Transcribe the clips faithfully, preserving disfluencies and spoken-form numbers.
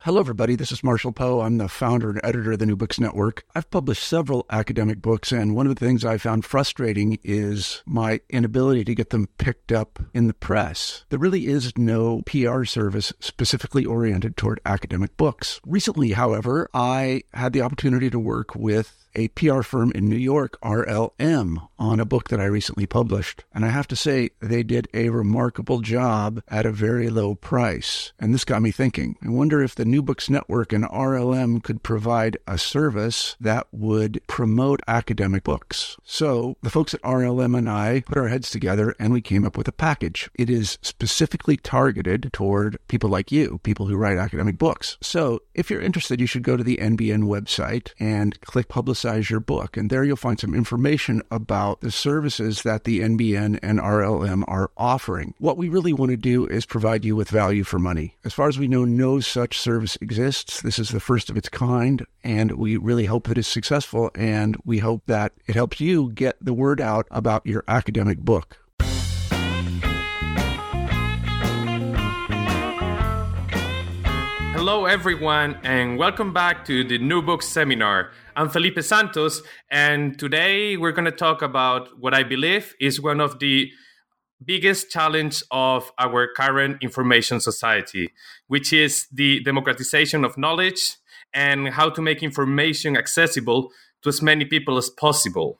Hello, everybody. This is Marshall Poe. I'm the founder and editor of the New Books Network. I've published several academic books, and one of the things I found frustrating is my inability to get them picked up in the press. There really is no P R service specifically oriented toward academic books. Recently, however, I had the opportunity to work with a P R firm in New York, R L M, on a book that I recently published. And I have to say, they did a remarkable job at a very low price. And this got me thinking. I wonder if the New Books Network and R L M could provide a service that would promote academic books. So the folks at R L M and I put our heads together and we came up with a package. It is specifically targeted toward people like you, people who write academic books. So if you're interested, you should go to the N B N website and click Publicize your book. And there you'll find some information about the services that the N B N and R L M are offering. What we really want to do is provide you with value for money. As far as we know, no such service exists. This is the first of its kind, and we really hope that it's successful, and we hope that it helps you get the word out about your academic book. Hello, everyone, and welcome back to the New Books Seminar. I'm Felipe Santos, and today we're going to talk about what I believe is one of the biggest challenges of our current information society, which is the democratization of knowledge and how to make information accessible to as many people as possible.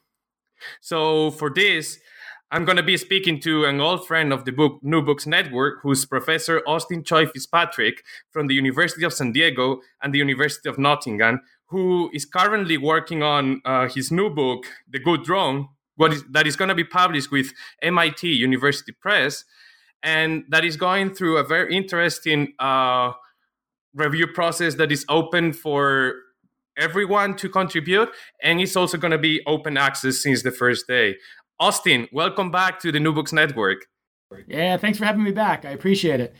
So for this, I'm going to be speaking to an old friend of the book New Books Network, who's Professor Austin Choi Fitzpatrick from the University of San Diego and the University of Nottingham, who is currently working on uh, his new book, The Good Drone, what is, that is going to be published with M I T University Press, and that is going through a very interesting uh, review process that is open for everyone to contribute, and it's also going to be open access since the first day. Austin, welcome back to the New Books Network. Yeah, thanks for having me back. I appreciate it.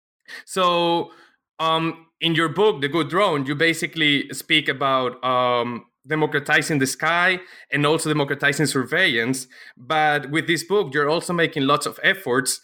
So, um, in your book, The Good Drone, you basically speak about um, democratizing the sky and also democratizing surveillance. But with this book, you're also making lots of efforts.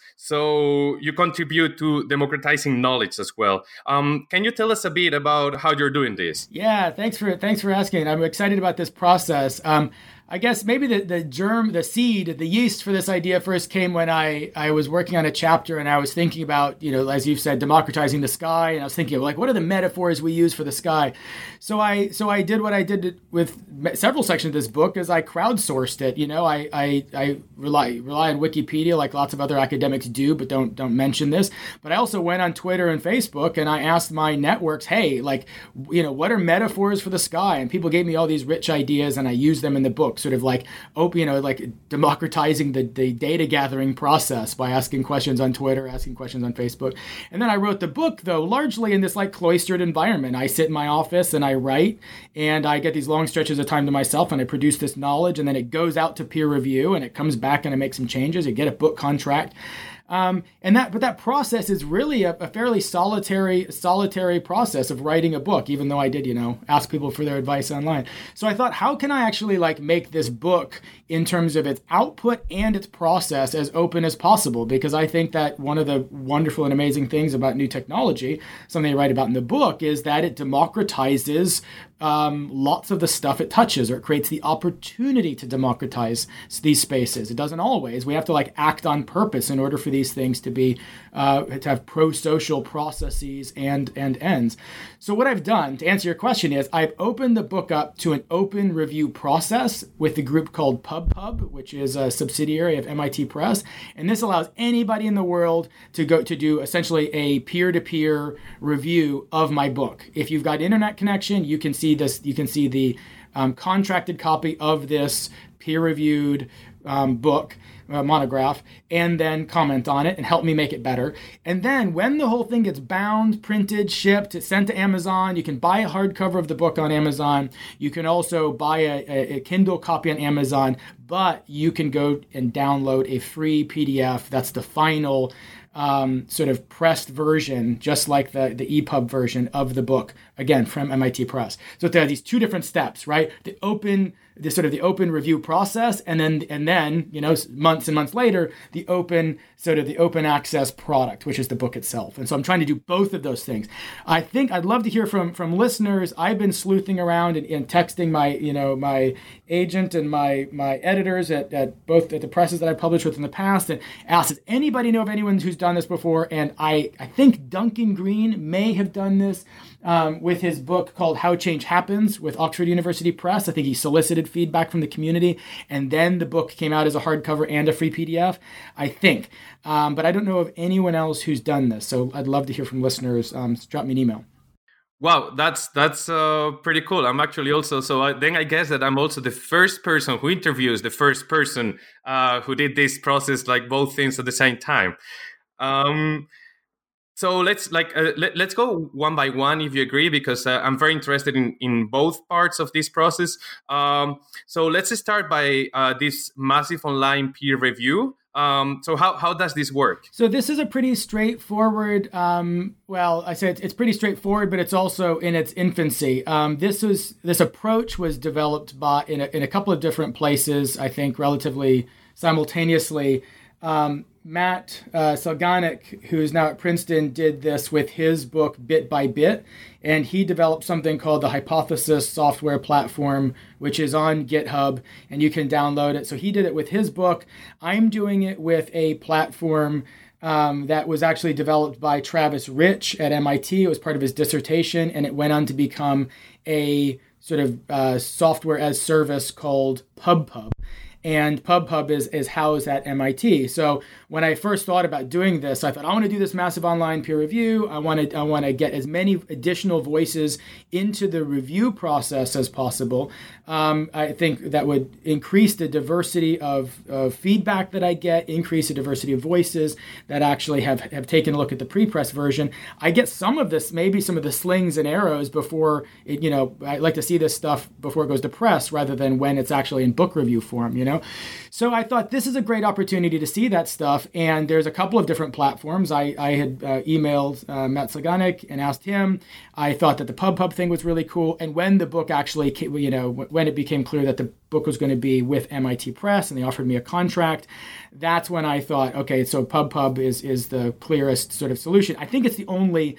So you contribute to democratizing knowledge as well. Um, can you tell us a bit about how you're doing this? Yeah, thanks for thanks for asking. I'm excited about this process. Um, I guess maybe the, the germ, the seed, the yeast for this idea first came when I, I was working on a chapter and I was thinking about, you know, as you've said, democratizing the sky. And I was thinking of like, what are the metaphors we use for the sky? So I so I did what I did with several sections of this book is I crowdsourced it. You know, I I, I rely rely on Wikipedia like lots of other academics do, but don't don't mention this. But I also went on Twitter and Facebook and I asked my networks, hey, like, you know, what are metaphors for the sky? And people gave me all these rich ideas and I used them in the book. Sort of like, open, you know, like democratizing the, the data gathering process by asking questions on Twitter, asking questions on Facebook. And then I wrote the book, though, largely in this like cloistered environment. I sit in my office and I write and I get these long stretches of time to myself and I produce this knowledge and then it goes out to peer review and it comes back and I make some changes. I get a book contract. Um, and that, but that process is really a, a fairly solitary, solitary process of writing a book, even though I did, you know, ask people for their advice online. So I thought, how can I actually like make this book in terms of its output and its process as open as possible? Because I think that one of the wonderful and amazing things about new technology, something I write about in the book, is that it democratizes Um, lots of the stuff it touches, or it creates the opportunity to democratize these spaces. It doesn't always. We have to like act on purpose in order for these things to be uh, to have pro-social processes and and ends. So what I've done to answer your question is I've opened the book up to an open review process with a group called PubPub, which is a subsidiary of M I T Press, and this allows anybody in the world to go to do essentially a peer-to-peer review of my book. If you've got internet connection, you can see this. You can see the um, contracted copy of this peer-reviewed um, book, uh, monograph, and then comment on it and help me make it better. And then when the whole thing gets bound, printed, shipped, it's sent to Amazon, you can buy a hardcover of the book on Amazon. You can also buy a, a, a Kindle copy on Amazon, but you can go and download a free P D F. That's the final Um, sort of pressed version, just like the, the E P U B version of the book, again, from M I T Press. So there are these two different steps, right? The open the sort of the open review process, and then and then you know months and months later the open sort of the open access product, which is the book itself. And so I'm trying to do both of those things. I think I'd love to hear from from listeners. I've been sleuthing around and, and texting my you know my agent and my my editors at, at both at the presses that I published with in the past, and asked, does anybody know of anyone who's done this before? And I I think Duncan Green may have done this um, with his book called How Change Happens with Oxford University Press. I think he solicited feedback from the community, and then the book came out as a hardcover and a free P D F, I think. Um, but I don't know of anyone else who's done this. So I'd love to hear from listeners. Um, so drop me an email. Wow, that's that's uh, pretty cool. I'm actually also, so I, then I guess that I'm also the first person who interviews the first person uh, who did this process, like both things at the same time. Um, so let's like uh, let, let's go one by one, if you agree, because uh, I'm very interested in, in both parts of this process. Um, so let's start by uh, this massive online peer review. Um, so how, how does this work? So this is a pretty straightforward, um, well, I said it's pretty straightforward, but it's also in its infancy. Um, this was this approach was developed by in a, in a couple of different places, I think, relatively simultaneously. Um, Matt uh, Salganik, who's now at Princeton, did this with his book Bit by Bit, and he developed something called the Hypothesis software platform, which is on GitHub, and you can download it. So he did it with his book. I'm doing it with a platform um, that was actually developed by Travis Rich at M I T. It was part of his dissertation, and it went on to become a sort of uh, software as service called PubPub. And PubPub is, is housed at M I T. So when I first thought about doing this, I thought, I want to do this massive online peer review. I want to I want to get as many additional voices into the review process as possible. Um, I think that would increase the diversity of, of feedback that I get, increase the diversity of voices that actually have, have taken a look at the pre-press version. I get some of this, maybe some of the slings and arrows before it, you know, I like to see this stuff before it goes to press rather than when it's actually in book review form, you know. So I thought this is a great opportunity to see that stuff. And there's a couple of different platforms. I, I had uh, emailed uh, Matt Salganik and asked him. I thought that the PubPub thing was really cool. And when the book actually, came, you know, when it became clear that the book was going to be with M I T Press and they offered me a contract, that's when I thought, okay, so PubPub is is the clearest sort of solution. I think it's the only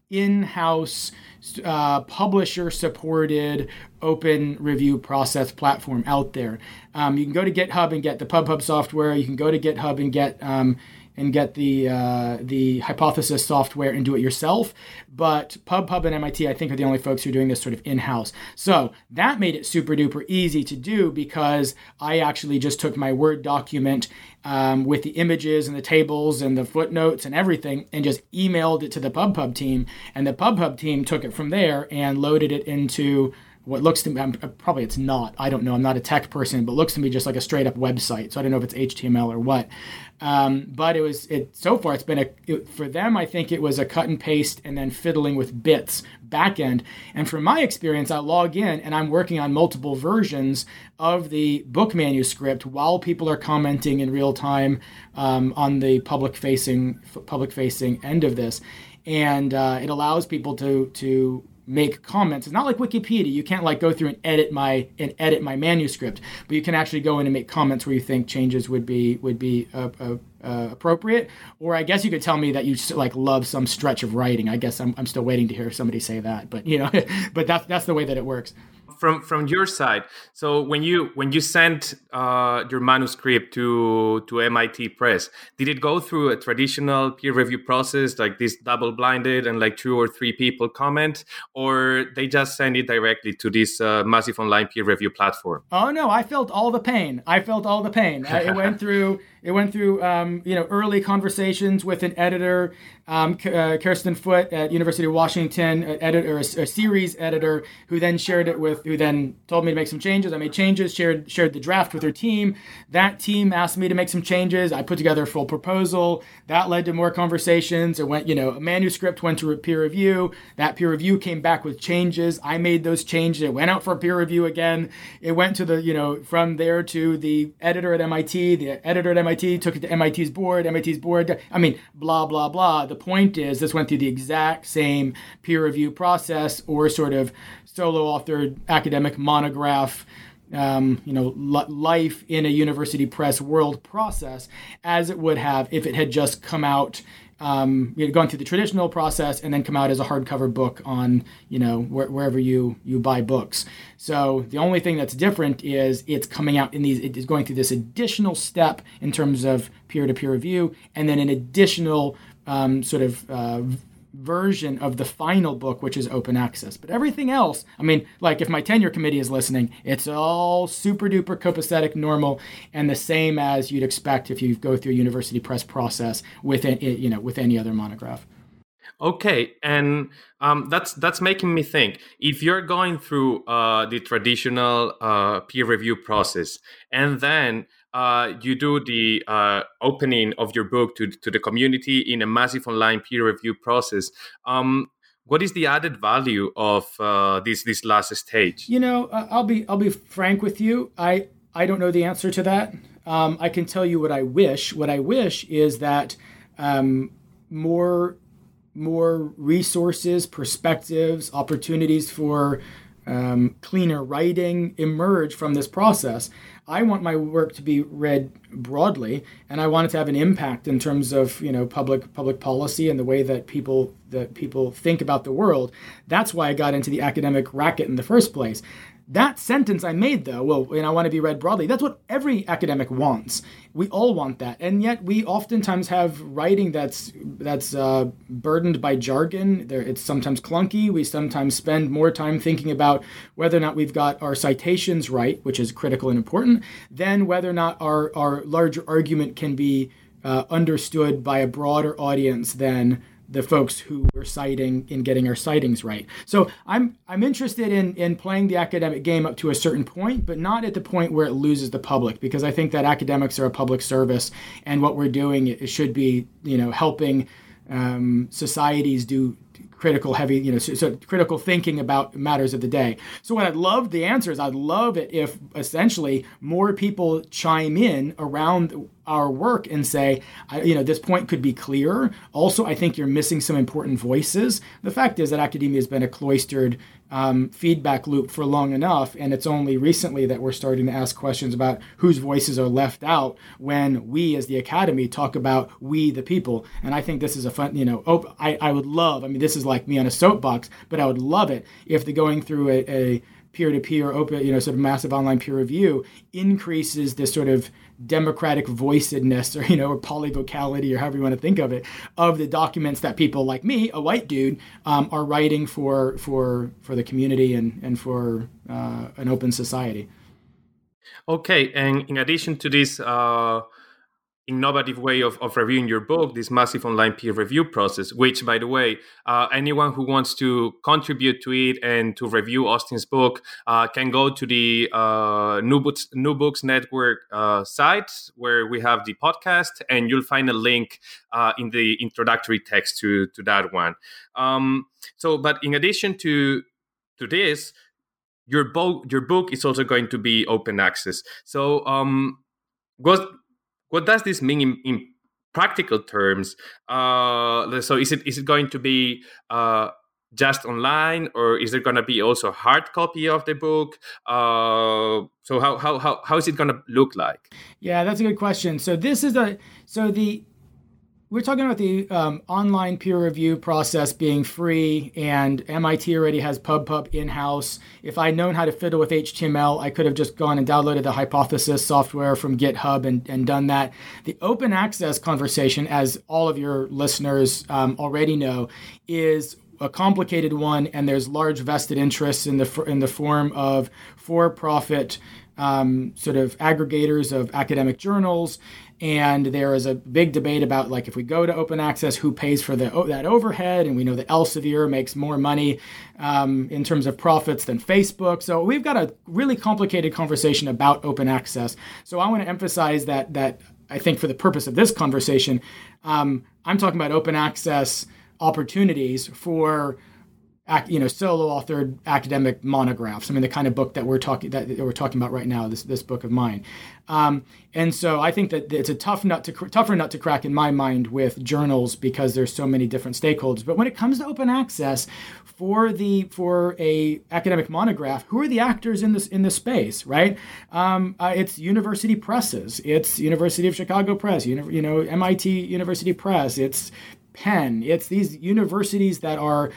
in-house uh, publisher-supported open review process platform out there. Um, you can go to GitHub and get the PubPub software. You can go to GitHub and get um, and get the uh, the Hypothesis software and do it yourself. But PubPub and M I T, I think, are the only folks who are doing this sort of in-house. So that made it super duper easy to do because I actually just took my Word document um, with the images and the tables and the footnotes and everything and just emailed it to the PubPub team. And the PubPub team took it from there and loaded it into what looks to me, I'm, probably it's not, I don't know, I'm not a tech person, but looks to me just like a straight up website. So I don't know if it's H T M L or what. Um, but it was, it so far it's been a, it, for them, I think it was a cut and paste and then fiddling with bits back end. And from my experience, I log in and I'm working on multiple versions of the book manuscript while people are commenting in real time um, on the public facing, public facing end of this. And uh, it allows people to, to, make comments. It's not like Wikipedia. You can't like go through and edit my and edit my manuscript, but you can actually go in and make comments where you think changes would be would be uh, uh, uh, appropriate. Or I guess you could tell me that you like love some stretch of writing. I guess I'm I'm still waiting to hear somebody say that, but you know, but that's that's the way that it works. From from your side, so when you when you sent uh, your manuscript to to M I T Press, did it go through a traditional peer review process like this double blinded and like two or three people comment, or they just send it directly to this uh, massive online peer review platform? Oh no, I felt all the pain. I felt all the pain. I, it went through it went through um, you know early conversations with an editor, um, uh, Kirsten Foote at University of Washington, an editor, a, a series editor, who then shared it with. Who then told me to make some changes. I made changes, shared shared the draft with her team. That team asked me to make some changes. I put together a full proposal. That led to more conversations. It went, you know, a manuscript went to a peer review. That peer review came back with changes. I made those changes. It went out for peer review again. It went to the, you know, from there to the editor at M I T. The editor at M I T took it to M I T's board. M I T's board, I mean, blah, blah, blah. The point is this went through the exact same peer review process or sort of solo authored academic monograph um, you know, li- life in a university press world process as it would have if it had just come out, um, you know, gone through the traditional process and then come out as a hardcover book on, you know, wh- wherever you you buy books. So the only thing that's different is it's coming out in these, it is going through this additional step in terms of peer-to-peer review, and then an additional um, sort of uh, version of the final book, which is open access. But everything else, I mean, like if my tenure committee is listening, it's all super duper copacetic, normal, and the same as you'd expect if you go through a university press process with it, you know, with any other monograph. Okay, and um, that's that's making me think. If you're going through uh, the traditional uh, peer review process, and then uh, you do the uh, opening of your book to to the community in a massive online peer review process, um, what is the added value of uh, this this last stage? You know, uh, I'll be I'll be frank with you. I I don't know the answer to that. Um, I can tell you what I wish. What I wish is that um, more. more resources, perspectives, opportunities for um, cleaner writing emerge from this process. I want my work to be read broadly, and I want it to have an impact in terms of, you know, public public policy and the way that people that people think about the world. That's why I got into the academic racket in the first place. That sentence I made, though, well, and I want to be read broadly, that's what every academic wants. We all want that. And yet we oftentimes have writing that's that's uh, burdened by jargon. There, it's sometimes clunky. We sometimes spend more time thinking about whether or not we've got our citations right, which is critical and important, than whether or not our, our larger argument can be uh, understood by a broader audience than the folks who were citing in getting our citings right. So I'm I'm interested in in playing the academic game up to a certain point, but not at the point where it loses the public, because I think that academics are a public service, and what we're doing it should be, you know, helping um, societies do critical heavy, you know, so, so critical thinking about matters of the day. So what I'd love, the answer is I'd love it if essentially more people chime in around our work and say, you know, this point could be clearer. Also, I think you're missing some important voices. The fact is that academia has been a cloistered um, feedback loop for long enough, and it's only recently that we're starting to ask questions about whose voices are left out when we as the academy talk about we the people. And I think this is a fun, you know, op- I, I would love, I mean, this is like me on a soapbox, but I would love it if the going through a, a peer-to-peer, open, you know, sort of massive online peer review increases this sort of democratic voicedness, or, you know, or polyvocality, or however you want to think of it, of the documents that people like me, a white dude, um, are writing for for for the community and and for uh, an open society. Okay, and in addition to this uh, innovative way of, of reviewing your book, this massive online peer review process, which, by the way, uh, anyone who wants to contribute to it and to review Austin's book uh, can go to the uh, New Books, New Books Network uh, site where we have the podcast, and you'll find a link uh, in the introductory text to, to that one. Um, so, but in addition to to this, your book your book is also going to be open access. So, um, what What does this mean in, in practical terms? Uh, so is it is it going to be uh, just online, or is there going to be also a hard copy of the book? Uh, so how how how how is it going to look like? Yeah, that's a good question. So this is a so the we're talking about the um, online peer review process being free, and M I T already has PubPub in-house. If I'd known how to fiddle with H T M L, I could have just gone and downloaded the Hypothesis software from GitHub and, and done that. The open access conversation, as all of your listeners um, already know, is a complicated one, and there's large vested interests in the in the form of for-profit um, sort of aggregators of academic journals. And there is a big debate about, like, if we go to open access, who pays for the that overhead? And we know that Elsevier makes more money um, in terms of profits than Facebook. So we've got a really complicated conversation about open access. So I want to emphasize that that I think for the purpose of this conversation, um, I'm talking about open access opportunities for you know, solo authored academic monographs. I mean, the kind of book that we're talking that we're talking about right now, this this book of mine. Um, and so I think that it's a tough nut to tougher nut to crack in my mind with journals because there's so many different stakeholders. But when it comes to open access for the for a academic monograph, who are the actors in this in this space, right? Um, uh, it's university presses, it's University of Chicago Press, you know, you know, M I T University Press, it's Penn. It's these universities that are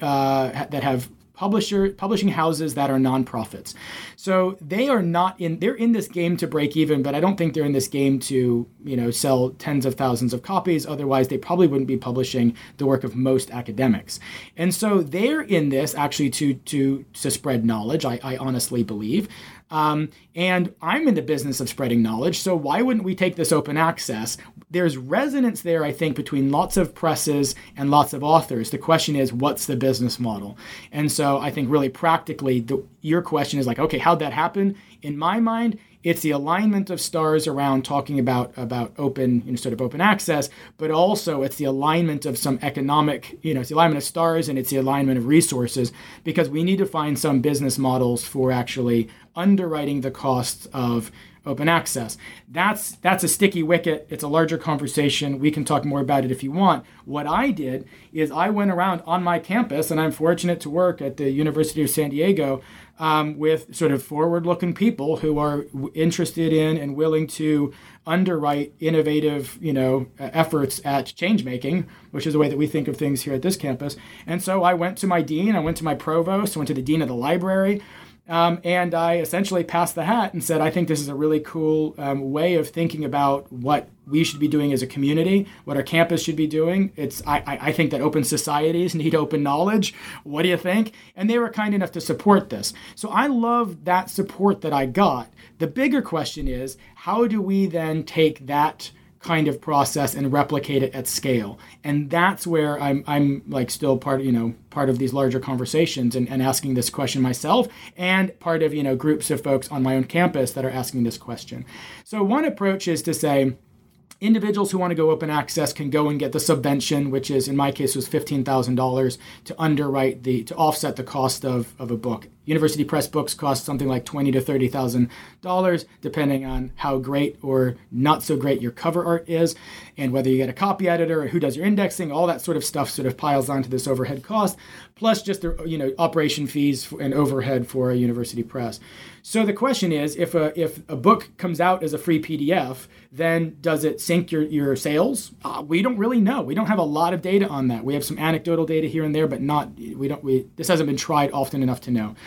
uh, that have publisher publishing houses that are nonprofits. So they are not in. They're in this game to break even, but I don't think they're in this game to you know sell tens of thousands of copies. Otherwise, they probably wouldn't be publishing the work of most academics. And so they're in this actually to to to spread knowledge. I, I honestly believe. Um, and I'm in the business of spreading knowledge, so why wouldn't we take this open access? There's resonance there, I think, between lots of presses and lots of authors. The question is, what's the business model? And so I think really practically, the, your question is like, okay, how'd that happen? In my mind, it's the alignment of stars around talking about, about open, you know, sort of open access, but also it's the alignment of some economic, you know, it's the alignment of stars and it's the alignment of resources, because we need to find some business models for actually underwriting the costs of open access. That's that's a sticky wicket. It's a larger conversation. We can talk more about it if you want. What I did is I went around on my campus, and I'm fortunate to work at the University of San Diego um, with sort of forward-looking people who are w- interested in and willing to underwrite innovative, you know, uh, efforts at change making, which is the way that we think of things here at this campus. And so I went to my dean, I went to my provost, I went to the dean of the library. Um, and I essentially passed the hat and said, I think this is a really cool um, way of thinking about what we should be doing as a community, what our campus should be doing. It's I, I think that open societies need open knowledge. What do you think? And they were kind enough to support this. So I love that support that I got. The bigger question is, how do we then take that kind of process and replicate it at scale? And that's where I'm I'm like still part of, you know, part of these larger conversations and, and asking this question myself, and part of, you know, groups of folks on my own campus that are asking this question. So one approach is to say, individuals who want to go open access can go and get the subvention, which is, in my case, was fifteen thousand dollars to underwrite the, to offset the cost of, of a book. University Press books cost something like twenty thousand to thirty thousand dollars, depending on how great or not so great your cover art is, and whether you get a copy editor or who does your indexing. All that sort of stuff sort of piles onto this overhead cost, plus just the, you know, operation fees and overhead for a university press. So the question is, if a if a book comes out as a free P D F, then does it sink your, your sales? Uh, we don't really know. We don't have a lot of data on that. We have some anecdotal data here and there, but not we don't we this hasn't been tried often enough to know.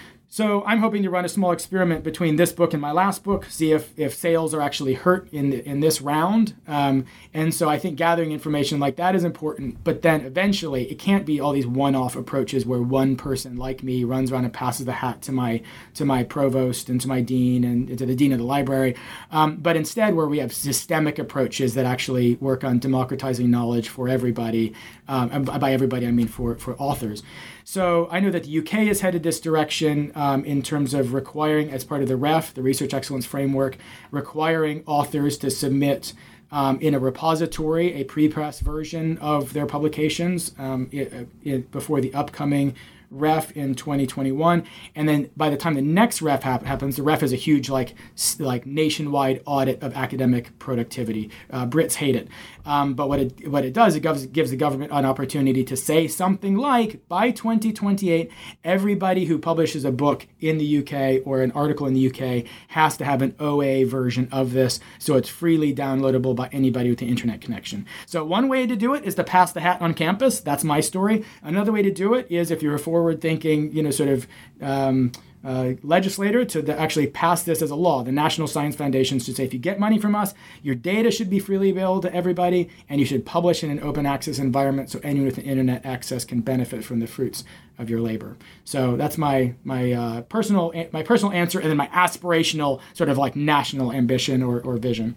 So I'm hoping to run a small experiment between this book and my last book, see if, if sales are actually hurt in the, in this round. Um, and so I think gathering information like that is important. But then eventually it can't be all these one-off approaches where one person like me runs around and passes the hat to my to my provost and to my dean and to the dean of the library. Um, but instead where we have systemic approaches that actually work on democratizing knowledge for everybody. Um, and by everybody, I mean for, for authors. So I know that the U K has headed this direction um, in terms of requiring, as part of the R E F, the Research Excellence Framework, requiring authors to submit um, in a repository a pre-press version of their publications um, it, it, before the upcoming R E F in twenty twenty-one, and then by the time the next R E F hap- happens, the R E F is a huge like like nationwide audit of academic productivity. Uh, Brits hate it, um, but what it what it does, it gives gives the government an opportunity to say something like, by twenty twenty-eight, everybody who publishes a book in the U K or an article in the U K has to have an O A version of this, so it's freely downloadable by anybody with an internet connection. So one way to do it is to pass the hat on campus. That's my story. Another way to do it is, if you're a forward-thinking, you know, sort of um, uh, legislator, to the, actually pass this as a law. The National Science Foundation should say, if you get money from us, your data should be freely available to everybody, and you should publish in an open access environment so anyone with an internet access can benefit from the fruits of your labor. So that's my my uh, personal my personal answer, and then my aspirational sort of like national ambition or, or vision.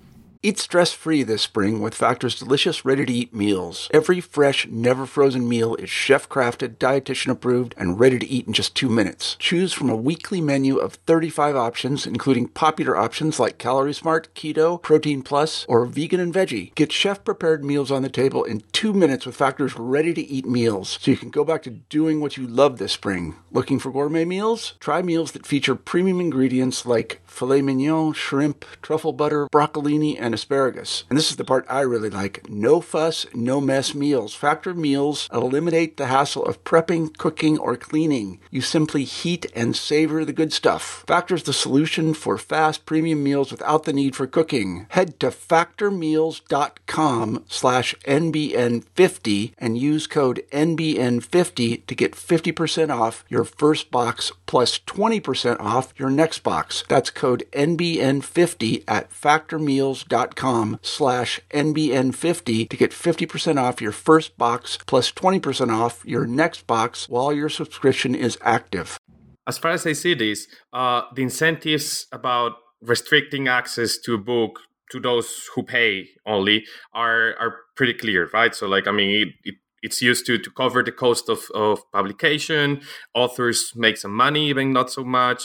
Eat stress-free this spring with Factor's delicious, ready-to-eat meals. Every fresh, never-frozen meal is chef-crafted, dietitian-approved, and ready to eat in just two minutes. Choose from a weekly menu of thirty-five options, including popular options like Calorie Smart, Keto, Protein Plus, or Vegan and Veggie. Get chef-prepared meals on the table in two minutes with Factor's ready-to-eat meals, so you can go back to doing what you love this spring. Looking for gourmet meals? Try meals that feature premium ingredients like filet mignon, shrimp, truffle butter, broccolini, and asparagus. And this is the part I really like. No fuss, no mess meals. Factor meals eliminate the hassle of prepping, cooking, or cleaning. You simply heat and savor the good stuff. Factor's the solution for fast premium meals without the need for cooking. Head to factormeals.com slash NBN50 and use code N B N fifty to get fifty percent off your first box plus twenty percent off your next box. That's code N B N fifty at factormeals.com slash N B N fifty to get fifty percent off your first box plus twenty percent off your next box while your subscription is active. As far as I see this, uh, the incentives about restricting access to a book to those who pay only are are pretty clear, right? So, like, I mean, it, it It's used to, to cover the cost of, of publication. Authors make some money, even not so much.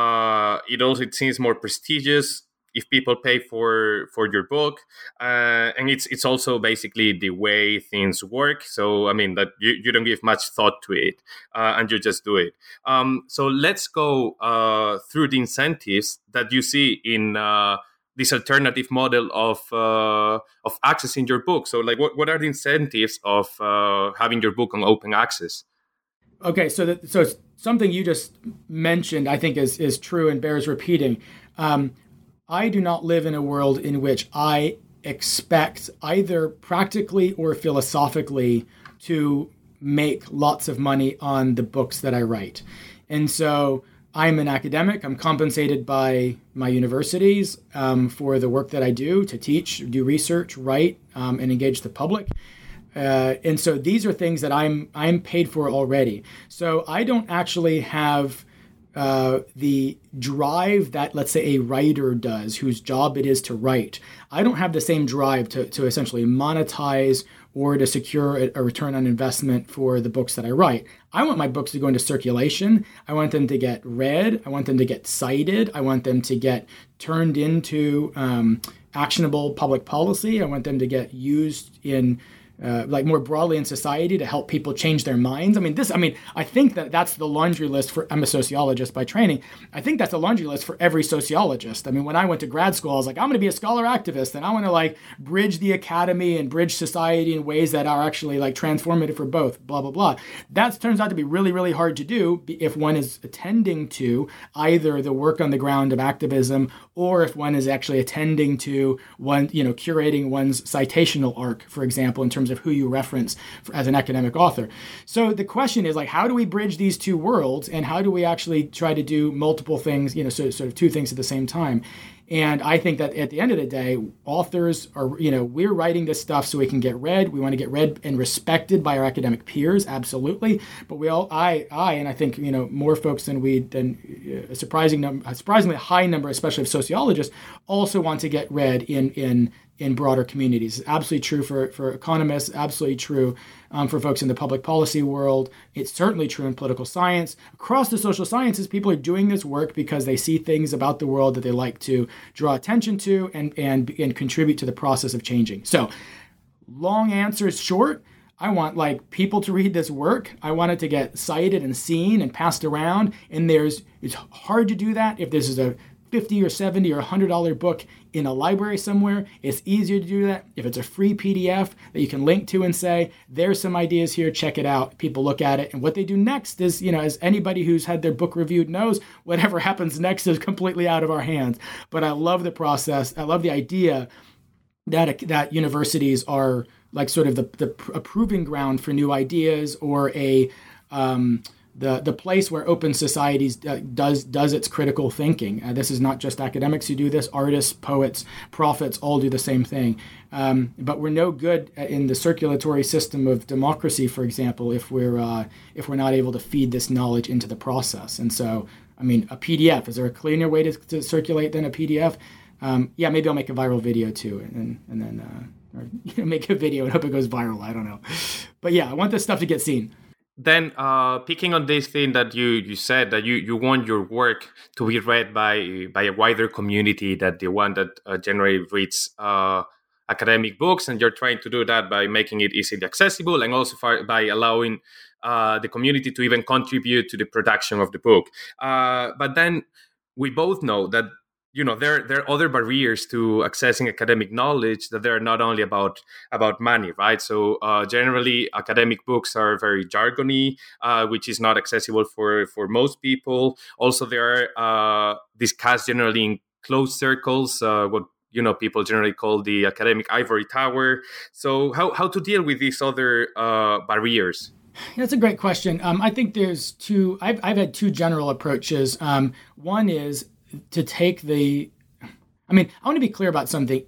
Uh, it also it seems more prestigious if people pay for for your book, uh, and it's it's also basically the way things work. So I mean that you, you don't give much thought to it, uh, and you just do it. Um, so let's go uh, through the incentives that you see in Uh, this alternative model of uh, of accessing your book. So, like, what, what are the incentives of uh, having your book on open access? Okay, so that, so something you just mentioned, I think, is is true and bears repeating. Um, I do not live in a world in which I expect either practically or philosophically to make lots of money on the books that I write. And so I'm an academic. I'm compensated by my universities um, for the work that I do to teach, do research, write, um, and engage the public. Uh, and so these are things that I'm I'm paid for already. So I don't actually have uh, the drive that, let's say, a writer does, whose job it is to write. I don't have the same drive to, to essentially monetize or to secure a, a return on investment for the books that I write. I want my books to go into circulation. I want them to get read. I want them to get cited. I want them to get turned into um, actionable public policy. I want them to get used in Uh, like more broadly in society to help people change their minds. I mean, this, I mean, I think that that's the laundry list for, I'm a sociologist by training. I think that's a laundry list for every sociologist. I mean, when I went to grad school, I was like, I'm going to be a scholar activist and I want to like bridge the academy and bridge society in ways that are actually like transformative for both, blah, blah, blah. That turns out to be really, really hard to do if one is attending to either the work on the ground of activism or if one is actually attending to one, you know, curating one's citational arc, for example, in terms of who you reference for, as an academic author. So the question is like, how do we bridge these two worlds and how do we actually try to do multiple things, you know, so, sort of two things at the same time? And I think that at the end of the day, authors are, you know, we're writing this stuff so we can get read. We want to get read and respected by our academic peers, absolutely. But we all, I, I, and I think, you know, more folks than we, than a surprising number, a surprisingly high number, especially of sociologists, also want to get read in in in broader communities. It's absolutely true for, for economists, absolutely true um, for folks in the public policy world. It's certainly true in political science. Across the social sciences, people are doing this work because they see things about the world that they like to draw attention to and, and, and contribute to the process of changing. So long answer is short. I want like people to read this work. I want it to get cited and seen and passed around. And there's, it's hard to do that if this is a fifty or seventy or one hundred dollars book in a library somewhere. It's easier to do that if it's a free P D F that you can link to and say, there's some ideas here, check it out. People look at it. And what they do next is, you know, as anybody who's had their book reviewed knows, whatever happens next is completely out of our hands. But I love the process. I love the idea that that universities are like sort of the, the a proving ground for new ideas or a um, the the place where open societies uh, does does its critical thinking. Uh, this is not just academics who do this. Artists, poets, prophets all do the same thing. Um, but we're no good in the circulatory system of democracy, for example, if we're uh, if we're not able to feed this knowledge into the process. And so, I mean, a P D F, is there a cleaner way to, to circulate than a P D F? Um, yeah, maybe I'll make a viral video too, and then and then uh, or you know, make a video and hope it goes viral. I don't know, but yeah, I want this stuff to get seen. Then, uh, picking on this thing that you, you said that you, you want your work to be read by by a wider community than the one that uh, generally reads uh, academic books, and you're trying to do that by making it easily accessible and also for, by allowing uh, the community to even contribute to the production of the book. Uh, but then we both know that you know there there are other barriers to accessing academic knowledge, that they're not only about about money, right? So uh, generally academic books are very jargony, uh, which is not accessible for for most people. Also, they are uh, discussed generally in closed circles, uh, what you know people generally call the academic ivory tower. So how how to deal with these other uh, barriers? That's a great question. Um, I think there's two. I've I've had two general approaches. Um, one is to take the, I mean, I want to be clear about something.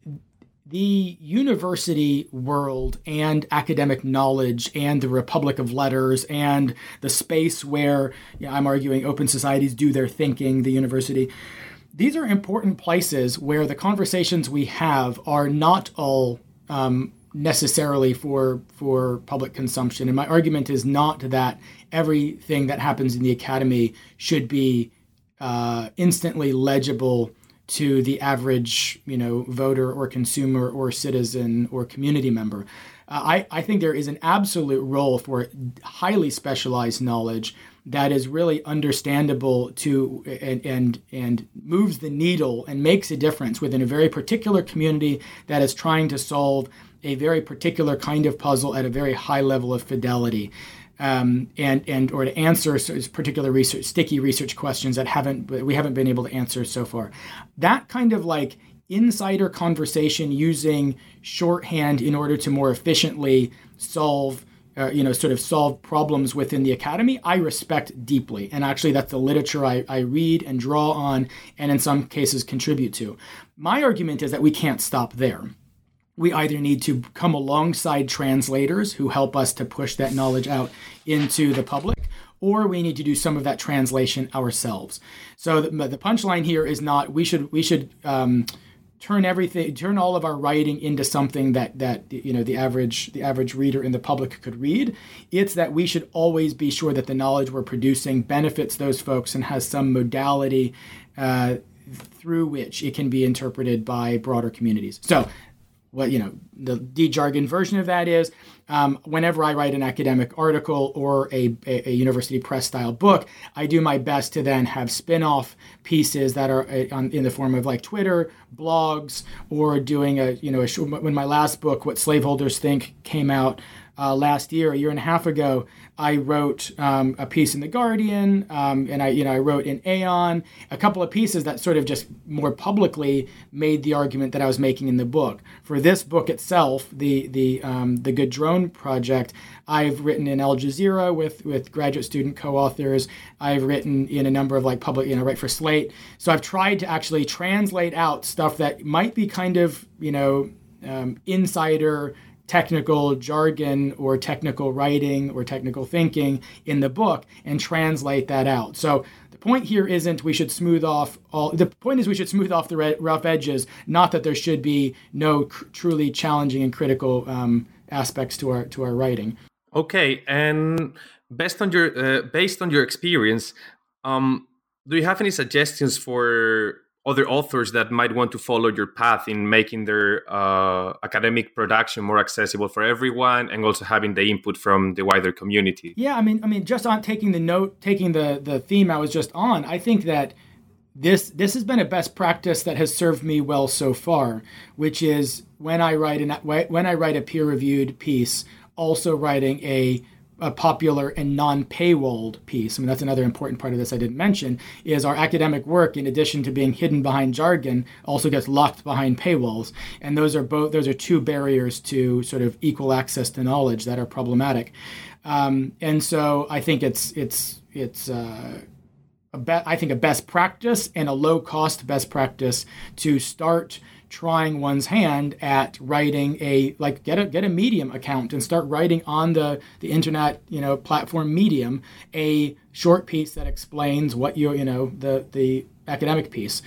The university world and academic knowledge and the Republic of Letters and the space where you know, I'm arguing open societies do their thinking, the university, these are important places where the conversations we have are not all um, necessarily for for public consumption. And my argument is not that everything that happens in the academy should be Uh, instantly legible to the average, you know, voter or consumer or citizen or community member. Uh, I, I think there is an absolute role for highly specialized knowledge that is really understandable to and and and moves the needle and makes a difference within a very particular community that is trying to solve a very particular kind of puzzle at a very high level of fidelity. Um, and and or to answer particular research, sticky research questions that haven't we haven't been able to answer so far. That kind of like insider conversation using shorthand in order to more efficiently solve, uh, you know, sort of solve problems within the academy, I respect deeply. And actually, that's the literature I, I read and draw on, and in some cases contribute to. My argument is that we can't stop there. We either need to come alongside translators who help us to push that knowledge out into the public, or we need to do some of that translation ourselves. So the, the punchline here is not we should we should um, turn everything, turn all of our writing into something that that you know the average the average reader in the public could read. It's that we should always be sure that the knowledge we're producing benefits those folks and has some modality uh, through which it can be interpreted by broader communities. So. What you know, the de-jargon version of that is, um, whenever I write an academic article or a, a, a university press style book, I do my best to then have spin-off pieces that are uh, on, in the form of like Twitter, blogs, or doing a you know a short, when my last book, What Slaveholders Think, came out uh, last year, a year and a half ago. I wrote um, a piece in The Guardian, um, and I, you know, I wrote in Aeon, a couple of pieces that sort of just more publicly made the argument that I was making in the book. For this book itself, the the um, the Good Drone Project, I've written in Al Jazeera with with graduate student co-authors. I've written in a number of like public, you know, write for Slate. So I've tried to actually translate out stuff that might be kind of, you know, um, insider technical jargon or technical writing or technical thinking in the book and translate that out. So the point here isn't we should smooth off all, the point is we should smooth off the rough edges, not that there should be no cr- truly challenging and critical um, aspects to our to our writing. Okay, and based on your uh, based on your experience, um, do you have any suggestions for other authors that might want to follow your path in making their uh, academic production more accessible for everyone, and also having the input from the wider community? Yeah, I mean, I mean, just on taking the note, taking the the theme I was just on, I think that this this has been a best practice that has served me well so far, which is when I write an when I write a peer-reviewed piece, also writing a a popular and non-paywalled piece. I mean, that's another important part of this I didn't mention, is our academic work, in addition to being hidden behind jargon, also gets locked behind paywalls. And those are both, those are two barriers to sort of equal access to knowledge that are problematic. Um, and so I think it's, it's, it's, uh, a be- I think a best practice and a low-cost best practice to start trying one's hand at writing a like get a get a Medium account and start writing on the the internet you know platform Medium a short piece that explains what you you know the the academic piece.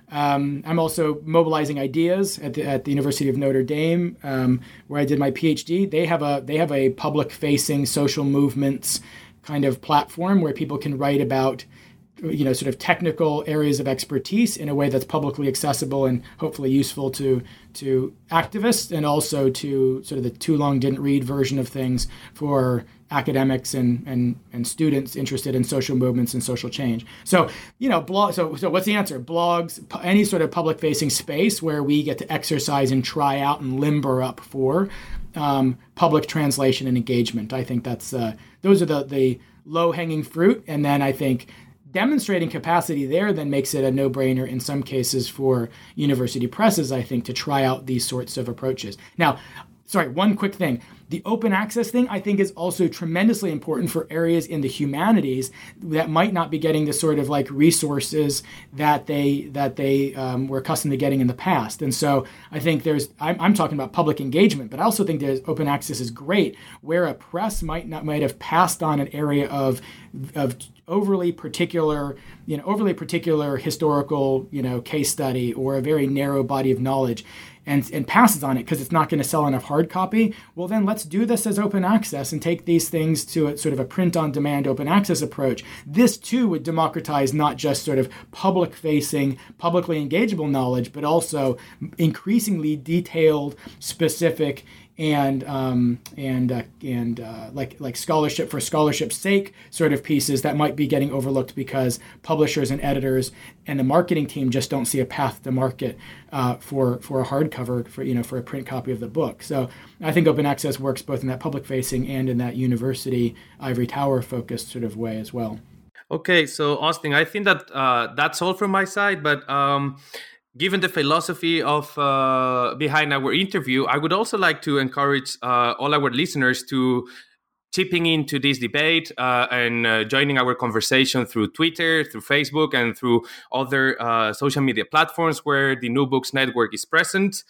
Um, I'm also mobilizing ideas at the, at the University of Notre Dame, um, where I did my PhD. They have a they have a public-facing social movements kind of platform where people can write about, you know, sort of technical areas of expertise in a way that's publicly accessible and hopefully useful to to activists, and also to sort of the too long didn't read version of things for academics and and and students interested in social movements and social change. So, you know, blog. So, so what's the answer? Blogs, any sort of public-facing space where we get to exercise and try out and limber up for um, public translation and engagement. I think that's uh, those are the the low-hanging fruit, and then I think demonstrating capacity there then makes it a no-brainer in some cases for university presses, I think, to try out these sorts of approaches. Now, sorry, one quick thing. The open access thing, I think, is also tremendously important for areas in the humanities that might not be getting the sort of like resources that they that they um, were accustomed to getting in the past. And so I think there's, I'm, I'm talking about public engagement, but I also think that open access is great, where a press might not might have passed on an area of of overly particular, you know, overly particular historical, you know, case study or a very narrow body of knowledge, and, and passes on it because it's not going to sell enough hard copy. Well, then let's do this as open access and take these things to a sort of a print-on-demand open access approach. This, too, would democratize not just sort of public-facing, publicly engageable knowledge, but also increasingly detailed, specific, and um, and uh, and uh, like like scholarship for scholarship's sake sort of pieces that might be getting overlooked because publishers and editors and the marketing team just don't see a path to market uh, for for a hardcover, for you know for a print copy of the book. So I think open access works both in that public facing and in that university ivory tower focused sort of way as well. Okay, so Austin, I think that uh, that's all from my side, but. Um... Given the philosophy of uh, behind our interview, I would also like to encourage uh, all our listeners to chipping into this debate uh, and uh, joining our conversation through Twitter, through Facebook, and through other uh, social media platforms where the New Books Network is present.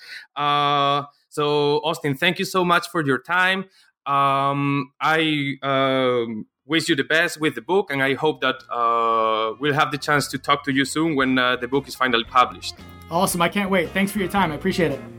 Uh, so, Austin, thank you so much for your time. Um, I uh, wish you the best with the book, and I hope that uh, we'll have the chance to talk to you soon when uh, the book is finally published. Awesome. I can't wait. Thanks for your time. I appreciate it.